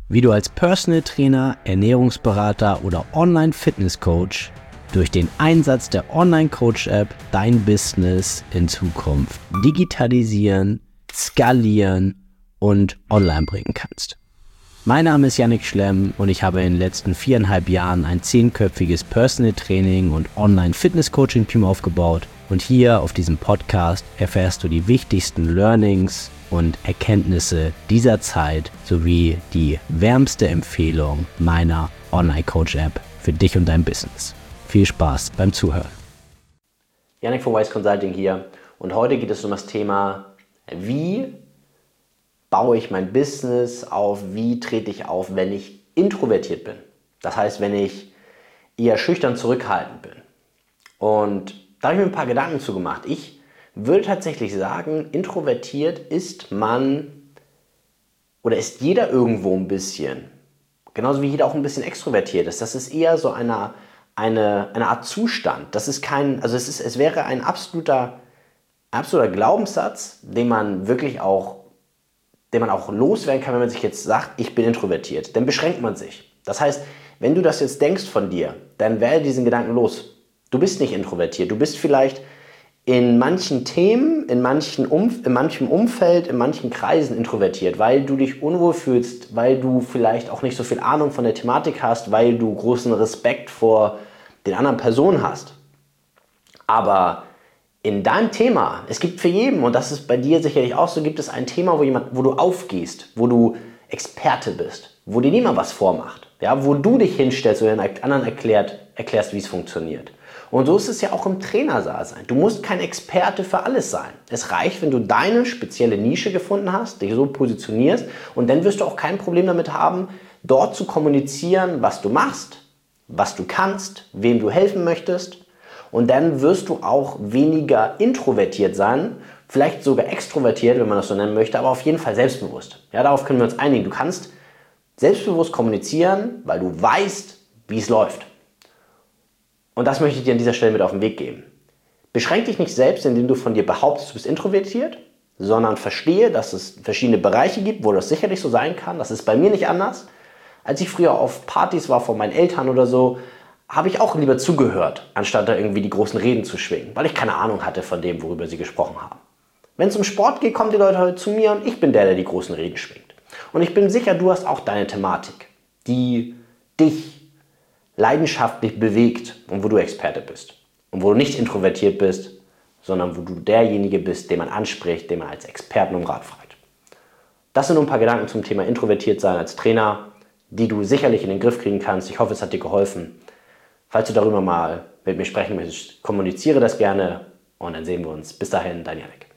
wie du als Personal Trainer, Ernährungsberater oder Online-Fitness-Coach durch den Einsatz der Online-Coach-App dein Business in Zukunft digitalisieren, skalieren und online bringen kannst. Mein Name ist Yannick Schlemm und ich habe in den letzten 4,5 Jahren ein 10-köpfiges Personal Training und Online-Fitness-Coaching-Team aufgebaut. Und hier auf diesem Podcast erfährst du die wichtigsten Learnings und Erkenntnisse dieser Zeit sowie die wärmste Empfehlung meiner Online-Coach-App für dich und dein Business. Viel Spaß beim Zuhören. Yannick von Wise Consulting hier und heute geht es um das Thema, wie baue ich mein Business auf, wie trete ich auf, wenn ich introvertiert bin. Das heißt, wenn ich eher schüchtern zurückhaltend bin. Und da habe ich mir ein paar Gedanken zu gemacht. Ich würde tatsächlich sagen, introvertiert ist man oder ist jeder irgendwo ein bisschen. Genauso wie jeder auch ein bisschen extrovertiert ist. Das ist eher so eine Art Zustand. Das ist es wäre ein absoluter Glaubenssatz, den man auch loswerden kann, wenn man sich jetzt sagt, ich bin introvertiert. Dann beschränkt man sich. Das heißt, wenn du das jetzt denkst von dir, dann werde diesen Gedanken los. Du bist nicht introvertiert. Du bist vielleicht in manchen Themen, in manchem Umfeld, in manchen Kreisen introvertiert, weil du dich unwohl fühlst, weil du vielleicht auch nicht so viel Ahnung von der Thematik hast, weil du großen Respekt vor den anderen Personen hast. Aber in deinem Thema, es gibt für jeden, und das ist bei dir sicherlich auch so, gibt es ein Thema, wo du aufgehst, wo du Experte bist, wo dir niemand was vormacht, ja, wo du dich hinstellst oder den anderen erklärst, wie es funktioniert. Und so ist es ja auch im Trainerdasein. Du musst kein Experte für alles sein. Es reicht, wenn du deine spezielle Nische gefunden hast, dich so positionierst und dann wirst du auch kein Problem damit haben, dort zu kommunizieren, was du machst, was du kannst, wem du helfen möchtest. Und dann wirst du auch weniger introvertiert sein, vielleicht sogar extrovertiert, wenn man das so nennen möchte, aber auf jeden Fall selbstbewusst. Ja, darauf können wir uns einigen. Du kannst selbstbewusst kommunizieren, weil du weißt, wie es läuft. Und das möchte ich dir an dieser Stelle mit auf den Weg geben. Beschränk dich nicht selbst, indem du von dir behauptest, du bist introvertiert, sondern verstehe, dass es verschiedene Bereiche gibt, wo das sicherlich so sein kann. Das ist bei mir nicht anders. Als ich früher auf Partys war von meinen Eltern oder so, habe ich auch lieber zugehört, anstatt da irgendwie die großen Reden zu schwingen, weil ich keine Ahnung hatte von dem, worüber sie gesprochen haben. Wenn es um Sport geht, kommen die Leute heute zu mir und ich bin der die großen Reden schwingt. Und ich bin sicher, du hast auch deine Thematik, die dich leidenschaftlich bewegt und wo du Experte bist. Und wo du nicht introvertiert bist, sondern wo du derjenige bist, den man anspricht, den man als Experten um Rat fragt. Das sind nur ein paar Gedanken zum Thema introvertiert sein als Trainer, die du sicherlich in den Griff kriegen kannst. Ich hoffe, es hat dir geholfen. Falls du darüber mal mit mir sprechen möchtest, kommuniziere das gerne und dann sehen wir uns. Bis dahin, dein Yannick.